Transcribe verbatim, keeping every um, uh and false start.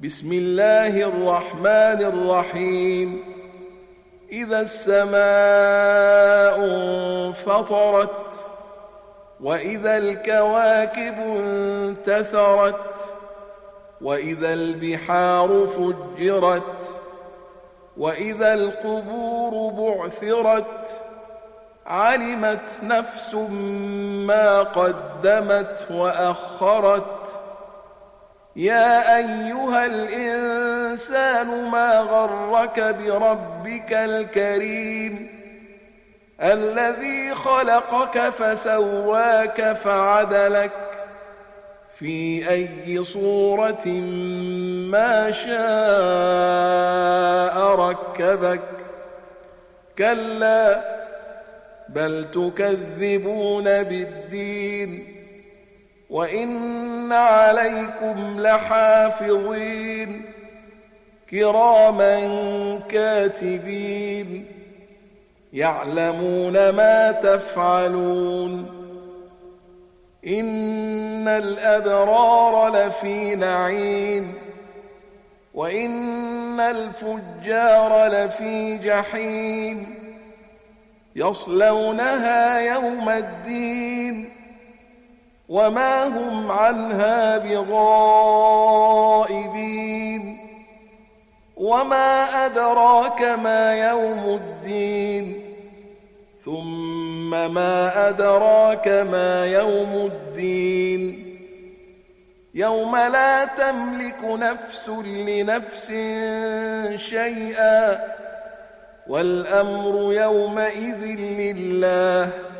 بسم الله الرحمن الرحيم إذا السماء انفطرت وإذا الكواكب انتثرت وإذا البحار فجرت وإذا القبور بعثرت علمت نفس ما قدمت وأخرت يا أيها الإنسان ما غرك بربك الكريم الذي خلقك فسواك فعدلك في أي صورة ما شاء ركبك كلا بل تكذبون بالدين وإن عليكم لحافظين كراما كاتبين يعلمون ما تفعلون إن الأبرار لفي نعيم وإن الفجار لفي جحيم يصلونها يوم الدين وما هم عنها بغائبين وما أدراك ما يوم الدين ثم ما أدراك ما يوم الدين يوم لا تملك نفس لنفس شيئا والأمر يومئذ لله